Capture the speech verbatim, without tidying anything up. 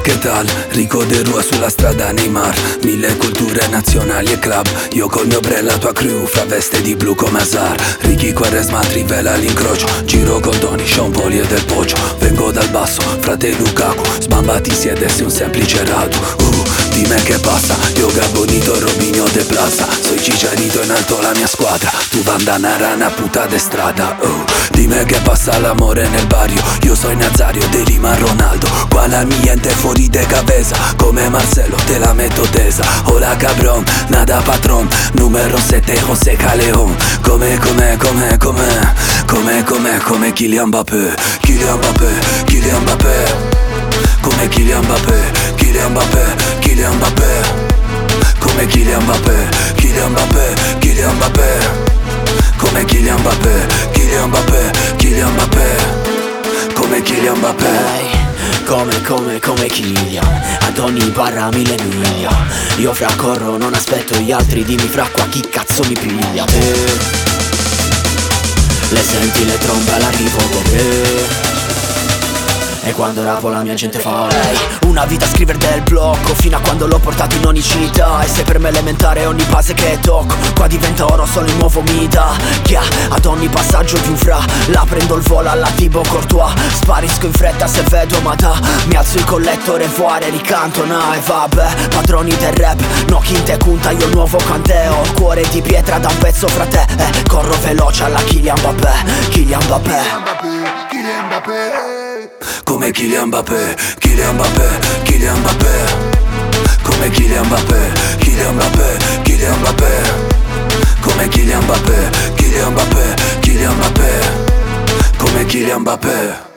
che tal? Rico De Rua sulla strada Neymar, mille culture nazionali e club. Io col mio bre la tua crew, fra veste di blu come Azar. Ricky Quaresma trivela all'incrocio, giro con Tony, Sean Paul e Del Poggio. Vengo dal basso, frate Lukaku, sbamba ti siede, sei un semplice radu. Uh, dimmi che passa, Yoga Bonito, Robinho de Plaza. Soy Chicharito in alto la mia squadra, tu Vandanara una puta de strada. Uh, dimmi che passa l'amore nel barrio, io soy Nazario de Lima Ronaldo. Qua la niente fuori de cabeza, come Marcelo te la metto tesa. Hola cabrón, nada patrón, numero sette José Caleón. Come, come, come, come, come, come, come Kylian Mbappé, Kylian Mbappé, Kylian Mbappé. Come Kylian Mbappé, Kylian Mbappé, Kylian Mbappé. Come Kylian Mbappé, Kylian Mbappé, Kylian Mbappé. Come Kylian Mbappé, Kylian Mbappé, Kylian Mbappé. Come Kylian Mbappé. Come, come, come Kylian, ad ogni barra mille miglia. Io fra corro, non aspetto gli altri, dimmi fra qua chi cazzo mi piglia. Te le senti le trombe all'arrivo con te. E quando rapo la mia gente fa lei. Una vita a scrivere del blocco, fino a quando l'ho portato in ogni città. E se per me elementare ogni base che tocco, qua diventa oro solo il nuovo Mida. Che ad ogni passaggio di un fra, la prendo il volo alla tipo Courtois. Sparisco in fretta se vedo Mata, mi alzo il colletto, revuare, ricanto na. E vabbè, padroni del rap, no chi te conta, io nuovo canteo. Cuore di pietra da un pezzo fra te, eh, corro veloce alla Kylian Mbappé, Kylian Mbappé, Kylian Mbappé. Come Kylian Mbappé, Kylian Mbappé, Kylian Mbappé. Come Kylian Mbappé, Kylian Mbappé, Kylian Mbappé. Come Kylian Mbappé, Kylian Mbappé, Kylian Mbappé. Come Kylian Mbappé.